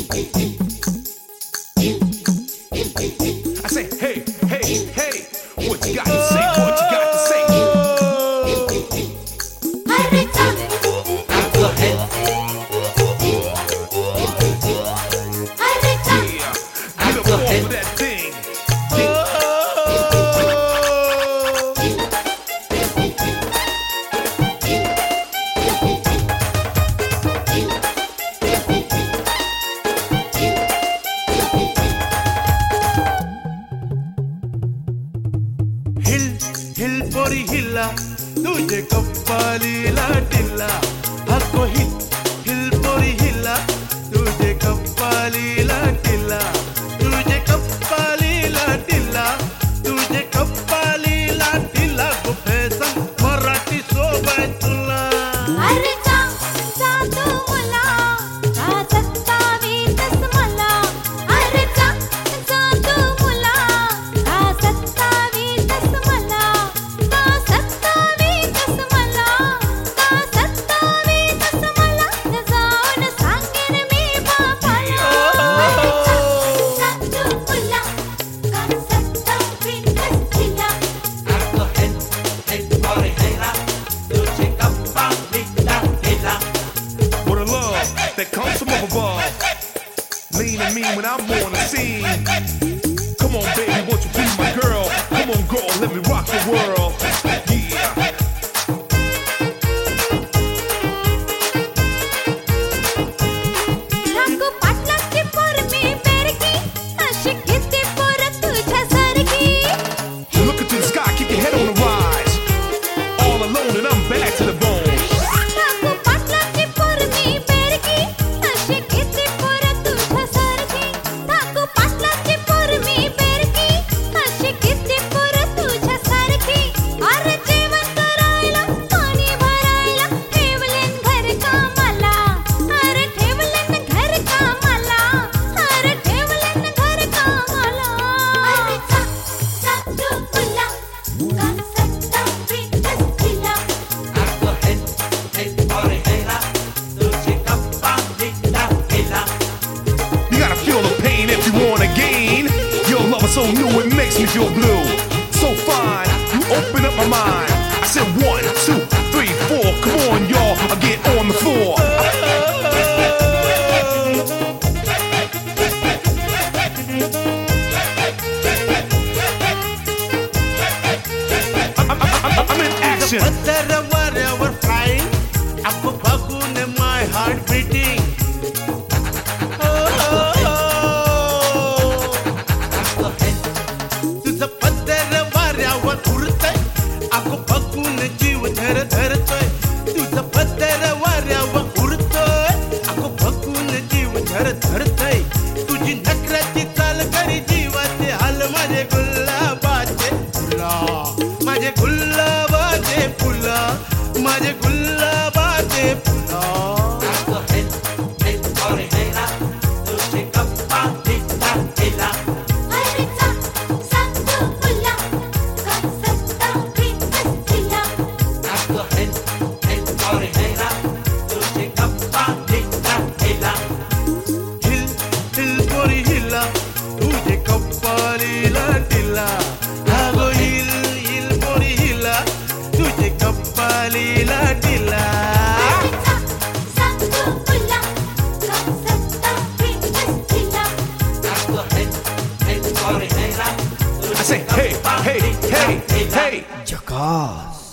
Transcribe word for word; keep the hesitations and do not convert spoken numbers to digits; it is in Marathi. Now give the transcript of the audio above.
I say, hey, hey, hey, what you got to say? What you got to say? Go ahead. Yeah, get up over that thing. हिल हिल पोरी हिला तुझे कप्पालीला टिल्ला हक्को हिल हिल पोरी हिला तुझे कप्पालीला टिल्ला तुझे कप्पालीला टिल्ला तुझे कप्पालीला टिल्ला गुफेसन मराठी सोबत तुला अरे जा जा तू मला का सत्तावीतच मला अरे जा जा तू मला का सत्तावीतच मला का सत्तावीतच मला का सत्तावीतच मला जाऊन सांगेन मी बापाला अरे जा जा तू मला का सत्तावीतच तिला What a love that comes from up above. Lean and mean when I'm on the scene. Come on, baby, won't you be my girl? Come on, girl, let me rock the world. Yeah. नको पाटलाची पोर मी बेरकी अशी किती पोर तुझ्यासारखी Look into the sky, keep your head on the rise. All alone and I'm back to the bone. नको पाटलाची पोर मी बेरकी अशी किती पोर तुझ्यासारखी नको पाटलाची पोर मी बेरकी अशी किती पोर तुझ्यासारखी अरे जेवण करायला पाणी भरायला ठेवलेन घर कामाला अरे ठेवलेन घर कामाला अरे ठेवलेन घर कामाला अरे जा जा तू तुला का सत्तावीतच तिला You gotta feel the pain if you wanna gain. Your love is so new, it makes me feel blue. So fine, you open up my mind. I said one, two, three, four. Come on, y'all, I'll get on the floor. I'm, I'm, I'm, I'm in action. पत्थर वाऱ्यावर flying अप्पू बघून my heart beating तुझं पत्थर वाऱ्यावर उडतंय अगो बघून जीव धर धरतोय तुझं पत्थर वाऱ्यावर उडतोय अगो बघून जीव धर धरतोय तुझी नखऱ्याची चाल करी जीवाचे हाल माझे गुलाबाचे फुला माझे गुलाबाचे फुला माझे गुलाबाचे फुला अरे जा जा तू तुला का सत्तावीतच तिला हिल हिल पोरी हिला तुझे कप्पालीला टिल्ला अगो हिल हिल पोरी हिला तुझे कप्पालीला टिल्ला अरे जा जा तू तुला का सत्तावीतच तिला I say, hey, hey, hey, hey. झकास.